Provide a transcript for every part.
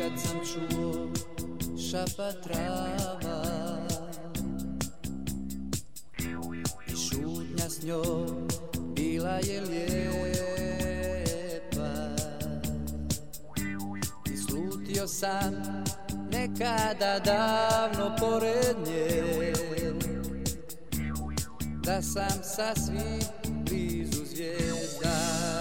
kad sam čuo šapat trava i šutnja s njom bila je lijepa i slutio sam nekada davno pored nje da sam sasvim blizu zvijezda.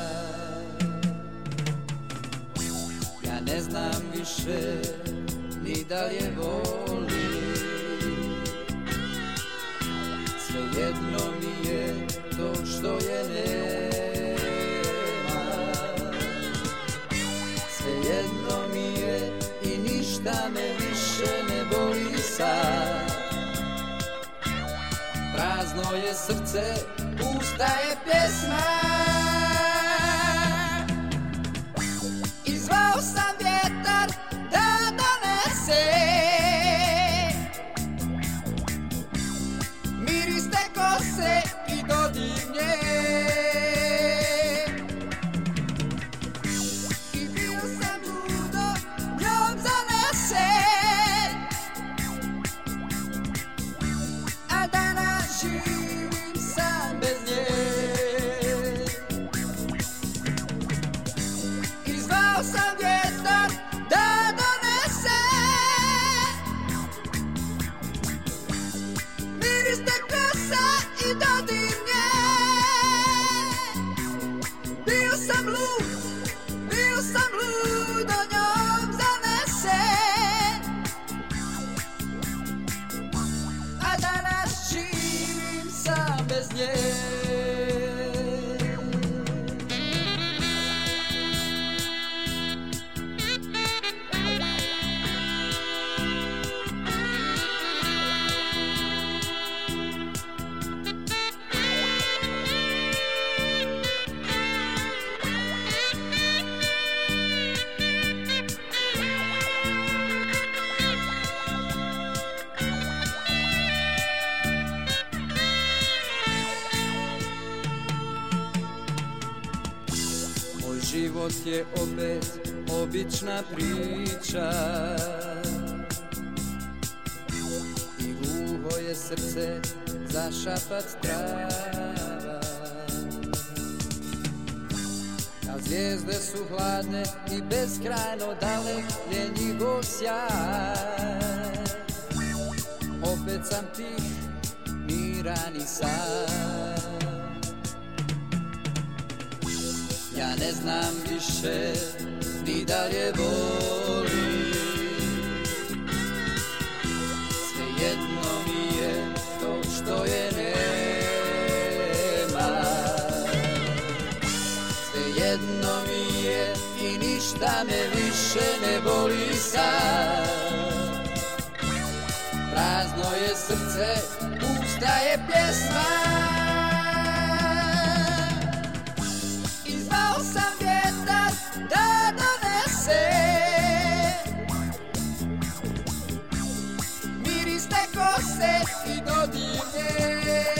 Ja ne znam više ni da je volim, svejedno mi je to što je nema, svejedno mi je i ništa me više ne boli sad. Prazno je srce, pusta je pjesma i zvao sam vjetar da donese miris te kose i dodir nje. I bio sam ludo njom zanesen, a danas živim sam bez nje. I zvao sam vjetar da donese miris te kosa i dodir nje. Bio sam lud o njom zanesen, a danas živim sam bez nje. Moj život je opet obična priča i gluho je srce za šapat trava. A zvijezde su hladne i beskrajno dalek je njihov sjaj. Opet sam tih, miran i sam. Ja ne znam više ni da je volim, svejedno mi je to što je nema, svejedno mi je i ništa me više ne boli sad. Prazno je srce, pusta je pjesma i zvao sam vjetar da donese miris te kose i dodir nje.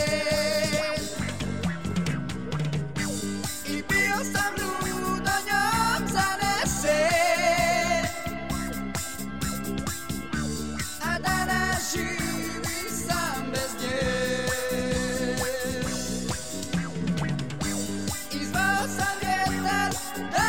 I bio sam lud o njom zanesen, a danas živim sam bez nje. I zvao sam vjetar da